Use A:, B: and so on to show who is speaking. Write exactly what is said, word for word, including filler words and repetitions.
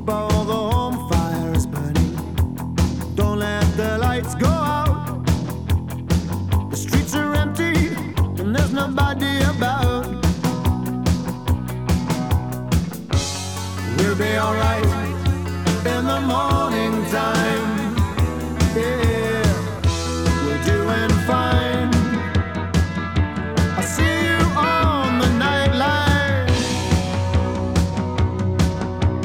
A: keep all the home fires burning. Don't let the lights go out. The streets are empty and there's nobody about. We'll be alright in the morning.